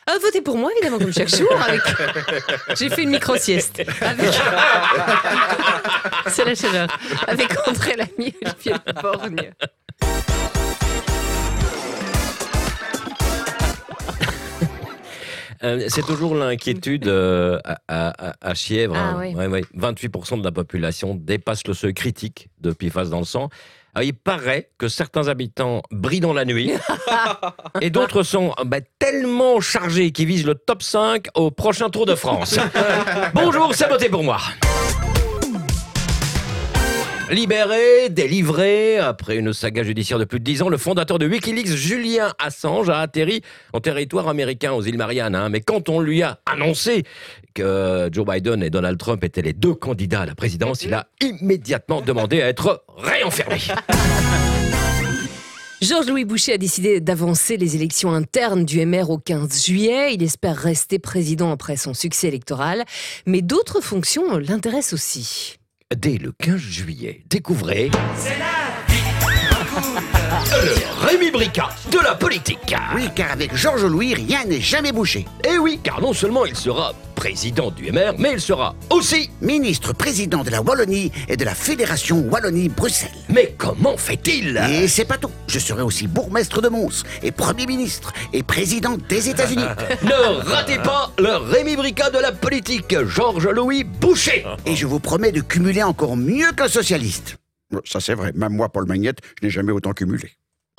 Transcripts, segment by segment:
Votez pour moi, évidemment, comme chaque jour. J'ai fait une micro-sieste. C'est la chaleur. Avec André Lamy et Pierre Borgne. C'est toujours l'inquiétude à Chièvre. Ah, oui. 28% de la population dépasse le seuil critique de PFAS dans le sang. Alors, il paraît que certains habitants brillent dans la nuit et d'autres sont tellement chargés qu'ils visent le top 5 au prochain Tour de France. Bonjour, c'est Votez pour moi. Libéré, délivré, après une saga judiciaire de plus de 10 ans, le fondateur de Wikileaks, Julian Assange, a atterri en territoire américain aux îles Mariannes. Mais quand on lui a annoncé que Joe Biden et Donald Trump étaient les deux candidats à la présidence, il a immédiatement demandé à être réenfermé. Georges-Louis Boucher a décidé d'avancer les élections internes du MR au 15 juillet. Il espère rester président après son succès électoral. Mais d'autres fonctions l'intéressent aussi. Dès le 15 juillet, découvrez... C'est la vie. Le Rémi Bricard de la politique. Oui, car avec Georges-Louis, rien n'est jamais bouché. Et oui, car non seulement il sera président du MR, mais il sera aussi... Ministre-président de la Wallonie et de la Fédération Wallonie-Bruxelles. Mais comment fait-il? Et c'est pas tout. Je serai aussi bourgmestre de Mons et Premier ministre et président des États-Unis. Ne ratez pas le Rémi Bricard de la politique, Georges-Louis Boucher. Et je vous promets de cumuler encore mieux qu'un socialiste. Ça c'est vrai, même moi, Paul Magnette, je n'ai jamais autant cumulé.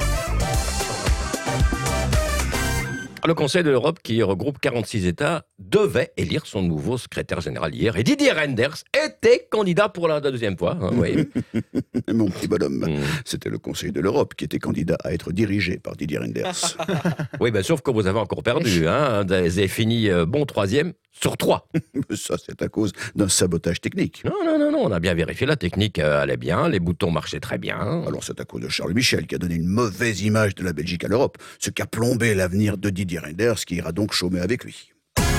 Le Conseil de l'Europe, qui regroupe 46 États, devait élire son nouveau secrétaire général hier. Et Didier Reynders était candidat pour la deuxième fois. Oui. Mon petit bonhomme, c'était le Conseil de l'Europe qui était candidat à être dirigé par Didier Reynders. Oui, sauf que vous avez encore perdu. Vous avez fini bon 3e sur 3. Ça, c'est à cause d'un sabotage technique. Non, on a bien vérifié. La technique allait bien, les boutons marchaient très bien. Alors c'est à cause de Charles Michel qui a donné une mauvaise image de la Belgique à l'Europe, ce qui a plombé l'avenir de Didier Reynders, qui ira donc chômer avec lui.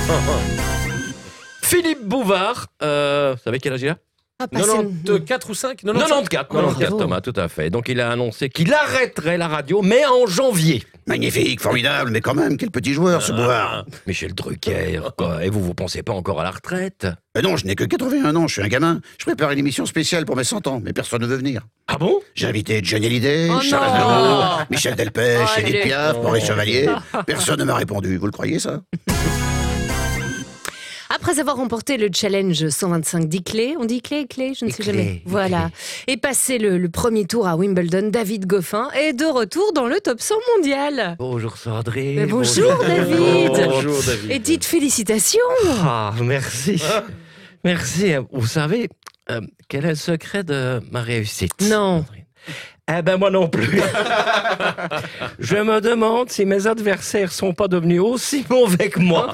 Philippe Bouvard, vous savez quel âge il a? 94 ou 5 94, Thomas, tout à fait. Donc il a annoncé qu'il arrêterait la radio, mais en janvier. Magnifique, formidable, mais quand même, quel petit joueur ce Bouvard. Michel Drucker, quoi. Et vous pensez pas encore à la retraite? Mais non, je n'ai que 81 ans, je suis un gamin. Je prépare une émission spéciale pour mes 100 ans, mais personne ne veut venir. Ah bon? J'ai invité Johnny Hallyday, Charles Aznavour, Michel Delpech, Édith Piaf, Maurice Chevalier. Personne ne m'a répondu, vous le croyez ça? Après avoir remporté le challenge 125 d'Iclé, on dit Iclé, je ne sais jamais. Voilà. Et passé le premier tour à Wimbledon, David Goffin est de retour dans le top 100 mondial. Bonjour Sandrine. Bonjour David. Bonjour David. Et dites félicitations. Ah, merci. Merci. Vous savez, quel est le secret de ma réussite? Non. Sandrine? Moi non plus. Je me demande si mes adversaires sont pas devenus aussi mauvais que moi.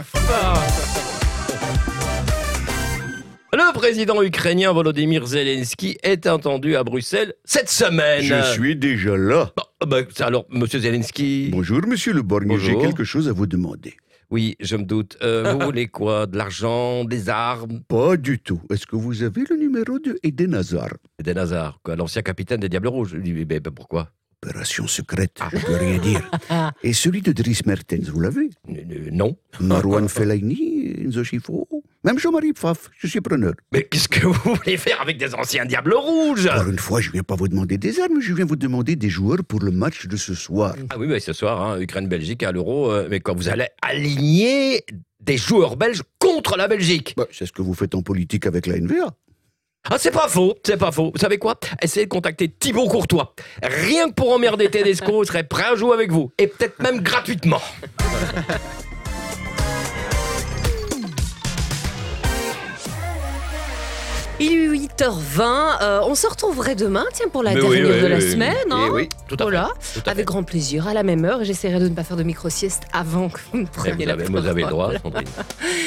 Le président ukrainien Volodymyr Zelensky est attendu à Bruxelles cette semaine. Je suis déjà là. Alors, monsieur Zelensky... Bonjour, monsieur Le Borgne, j'ai quelque chose à vous demander. Oui, je me doute. Vous voulez quoi? De l'argent? Des armes? Pas du tout. Est-ce que vous avez le numéro de Eden Hazard? Eden Hazard, quoi, l'ancien capitaine des Diables Rouges. Mais pourquoi? Opération secrète, je peux rien dire. Et celui de Dries Mertens, vous l'avez? Non. Marwan Fellaini, Enzo Schifo, même Jean-Marie Pfaff, je suis preneur. Mais qu'est-ce que vous voulez faire avec des anciens Diables Rouges? Pour une fois, je viens pas vous demander des armes, je viens vous demander des joueurs pour le match de ce soir. Ah oui, ce soir, Ukraine-Belgique à l'Euro. Mais quand vous allez aligner des joueurs belges contre la Belgique? C'est ce que vous faites en politique avec la NVA. Ah, c'est pas faux. Vous savez quoi? Essayez de contacter Thibaut Courtois. Rien que pour emmerder Tedesco, il serait prêt à jouer avec vous. Et peut-être même gratuitement. Il est 8h20. On se retrouverait demain, pour la dernière de la semaine. Oui, tout à fait. Voilà, Tout à avec grand plaisir, à la même heure. Et j'essaierai de ne pas faire de micro-sieste avant que vous ne preniez la parole. Vous avez le droit, Sandrine.